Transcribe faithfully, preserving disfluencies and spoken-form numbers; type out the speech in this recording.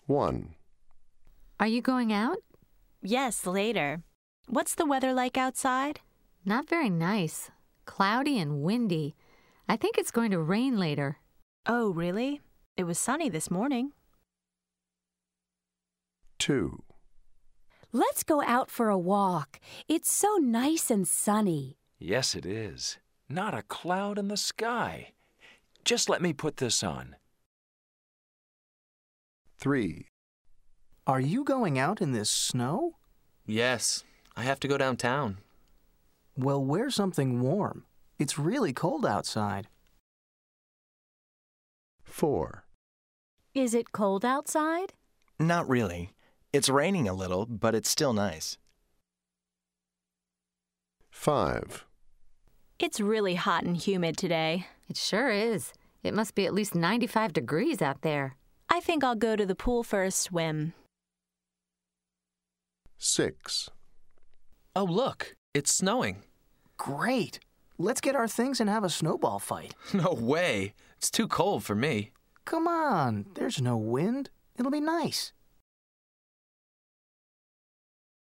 one. Are you going out? Yes, later. What's the weather like outside? Not very nice. Cloudy and windy. I think it's going to rain later. Oh, really? It was sunny this morning. two. Let's go out for a walk. It's so nice and sunny. Yes, it is. Not a cloud in the sky. Just let me put this on. three. Are you going out in this snow? Yes, I have to go downtown. Well, wear something warm. It's really cold outside. four. Is it cold outside? Not really. It's raining a little, but it's still nice. five. It's really hot and humid today. It sure is. It must be at least ninety-five degrees out there. I think I'll go to the pool for a swim. six. Oh, look, it's snowing. Great. Let's get our things and have a snowball fight. No way. It's too cold for me. Come on, there's no wind. It'll be nice.